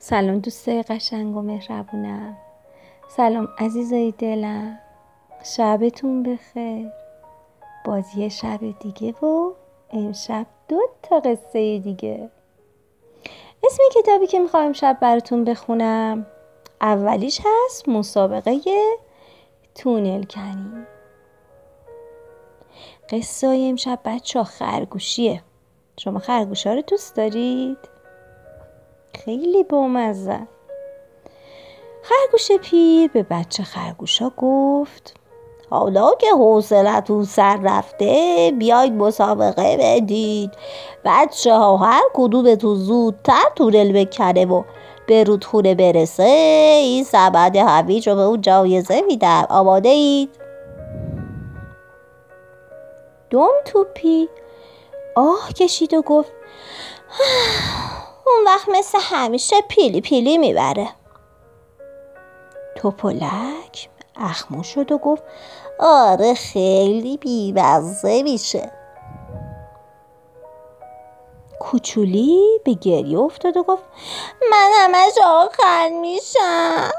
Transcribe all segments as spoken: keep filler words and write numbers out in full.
سلام دوستای قشنگ و مهربونم. سلام عزیزای دلم. شبتون بخیر. بازی شب دیگه و امشب دو تا قصه دیگه. اسم کتابی که میخوام امشب براتون بخونم اولیش هست مسابقه تونل کنی. قصه امشب بچه ها خرگوشیه. شما خرگوشا رو دوست دارید؟ خیلی بامزه. خرگوش پیر به بچه خرگوشا گفت حالا که حوصلتون سر رفته بیاید مسابقه بدید. بچه ها هر کدومتون زودتر تونل بکنه و به رودخونه برسه این سبد هویج رو به اون جایزه میدم. آماده اید؟ دم توپی آه کشید و گفت اون وقت مثل همیشه پیلی پیلی میبره. توپلک اخمو شد و گفت آره خیلی بی‌مزه میشه. کوچولی به گریه افتاد و گفت من همش آخر میشم.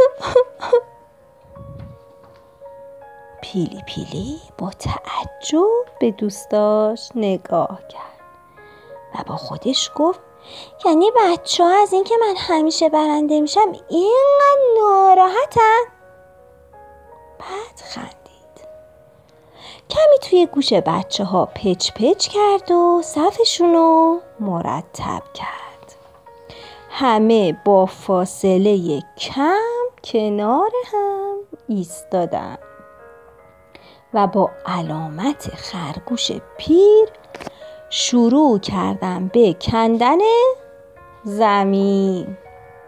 پیلی پیلی با تعجب به دوستاش نگاه کرد و با خودش گفت یعنی بچه ها از این که من همیشه برنده میشم اینقدر ناراحتن؟ بعد خندید. کمی توی گوش بچه ها پچ پچ کرد و صفشون رو مرتب کرد. همه با فاصله کم کنار هم ایستادن و با علامت خرگوش پیر شروع کردن به کندن زمین.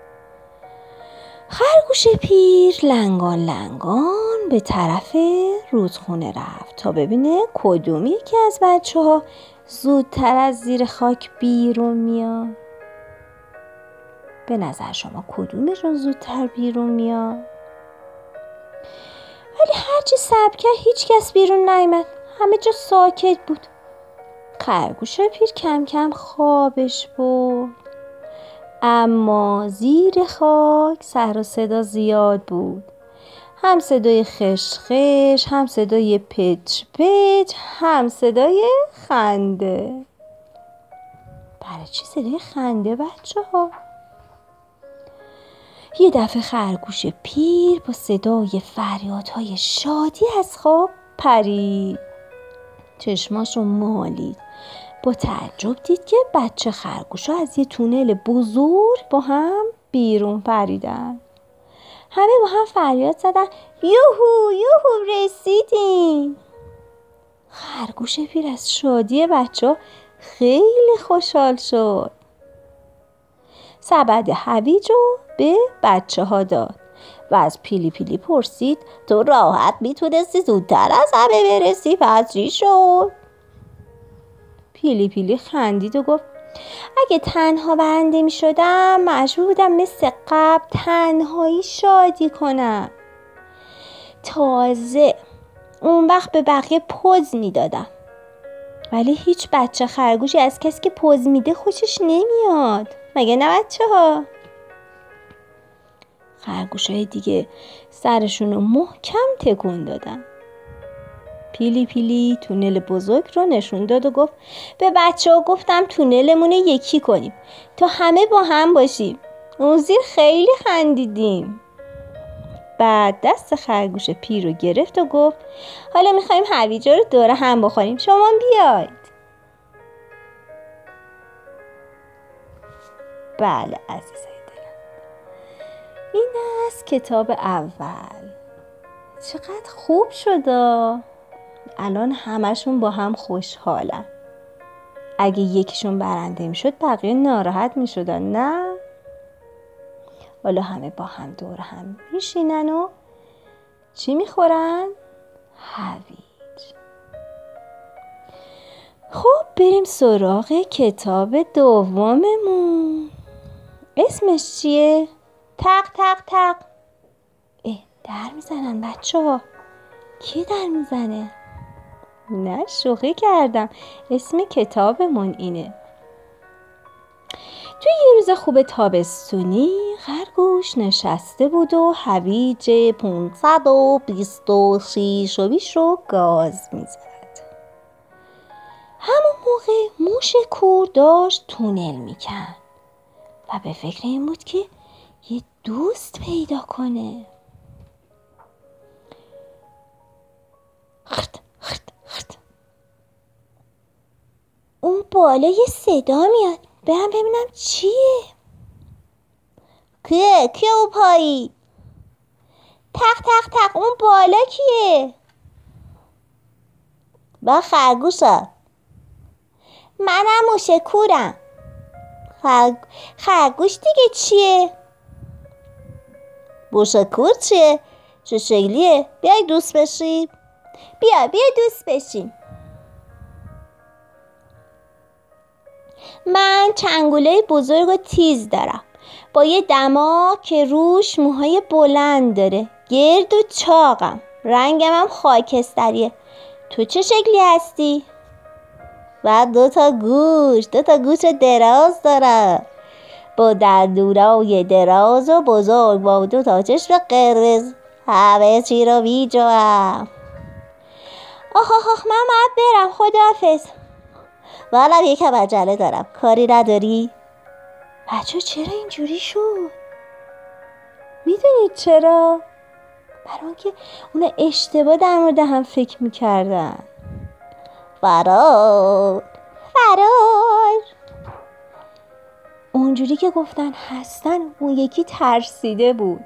خرگوش پیر لنگان لنگان به طرف رودخونه رفت تا ببینه کدوم یکی از بچه ها زودتر از زیر خاک بیرون میاد. به نظر شما کدومشون زودتر بیرون میاد؟ ولی هرچی صبر کرد هیچ کس بیرون نیامد. همه جا ساکت بود. خرگوش پیر کم کم خوابش برد. اما زیر خاک سر و صدا زیاد بود. هم صدای خش خش، هم صدای پچ پچ، هم صدای خنده. برای چی صدای خنده بچه ها؟ یه دفعه خرگوش پیر با صدای فریادهای شادی از خواب پرید. چشماشو مالید. با تعجب دید که بچه خرگوشا از یه تونل بزرگ با هم بیرون پریدن. همه با هم فریاد زدن یوهو یوهو رسیدیم. خرگوش پیر از شادی بچه خیلی خوشحال شد. سبد هویج رو به بچه ها داد و از پیلی پیلی پرسید تو راحت میتونستی زودتر از همه برسی پس چی شد؟ پیلی پیلی خندید و گفت اگه تنها برنده می شدم مجبور بودم مثل قبل تنهایی شادی کنم. تازه اون وقت به بقیه پوز می دادم. ولی هیچ بچه خرگوشی از کسی که پوز میده خوشش نمیاد. مگه نه بچه ها؟ خرگوشای دیگه سرشون رو محکم تکون دادن. پیلی پیلی تونل بزرگ رو نشون داد و گفت به بچه ها گفتم تونلمون یکی کنیم تا همه با هم باشیم. اون زیر خیلی خندیدیم. بعد دست خرگوش پیر رو گرفت و گفت حالا میخوایم هویجا رو دوره هم بخوریم. شما بیاید. بله عزیزای دلم، این است کتاب اول. چقدر خوب شده. الان همشون با هم خوشحالن. اگه یکیشون برنده میشد بقیه ناراحت میشدن نه؟ حالا همه با هم دور هم میشینن و چی میخورن؟ هویج. خب بریم سراغ کتاب دوممون. اسمش چیه؟ تق تق تق. اه در میزنن بچه ها. کی در میزنه؟ نه شوخی کردم. اسم کتابمون اینه. توی یه روز خوب تابستونی خرگوش نشسته بود و هویج پانصد و بیست و شیش و بیش رو گاز میزد. همون موقع موش کور داشت تونل میکند و به فکر این بود که یه دوست پیدا کنه. خرد خرد خرد. اون بالا یه صدا میاد، برم ببینم چیه. کیه؟ کیه اون پایی؟ تق تق تق. اون بالا کیه؟ با خرگوشم. منم موش کورم. خرگ... خرگوش دیگه چیه؟ موش کور چیه؟ چه شکلیه؟ بیای دوست بشیم. بیا بیا دوست بشیم. من چنگوله بزرگ و تیز دارم با یه دماغ که روش موهای بلند داره، گرد و چاقم، رنگم هم خاکستریه. تو چه شکلی هستی؟ و دو تا گوش دو تا گوش دراز دارم با دندونای دراز و بزرگ با دو تا چشم قرمز، همه چی رو میجوام. آخ آخ آخ من باید برم، خداحافظ. منم یکم عجله دارم، کاری نداری؟ بچه چرا اینجوری شد؟ میدونید چرا؟ برای اینکه اونا اشتباه در مورد هم فکر میکردن. فرار فرار. اونجوری که گفتن هستن، اون یکی ترسیده بود.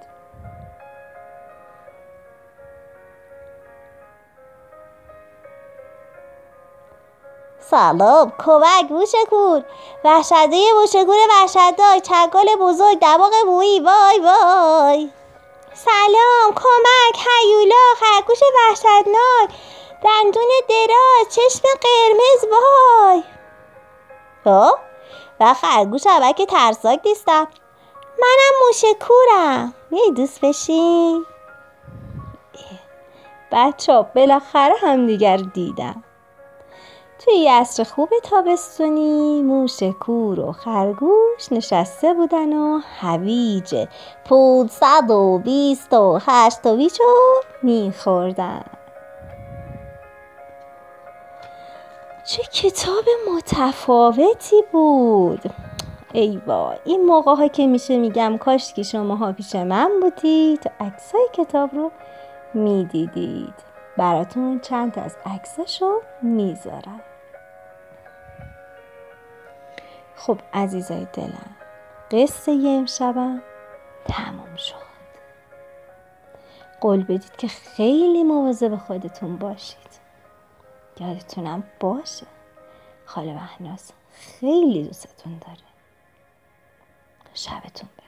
سلام، کمک موش کور، وحشته موش کور وحشتناک، چنگال بزرگ، دماغ مویی، وای وای. سلام، کمک، هیولا، خرگوش وحشتناک، دندون دراز، چشم قرمز، وای. ها؟ و خرگوش هم که ترسناک نیستم. منم موش کورم. میای دوست بشیم؟ بچه ها بالاخره هم دیگر دیدم. توی یه عصر خوب تابستونی موش کور و خرگوش نشسته بودن و هویج پانصد و بیست و هشت و بیست رو میخوردن. چه کتاب متفاوتی بود. ای وای، این موقع ها که میشه میگم کاش که شماها پیش من بودید و عکسای کتاب رو میدیدید. براتون چند تا از عکساشو میذارم. خب عزیزای دلم، قصه امشبم تموم شد. قول بدید که خیلی مواظب خودتون باشید. یادتونم باشه خاله مهناز خیلی دوستتون داره. شبتون بخیر.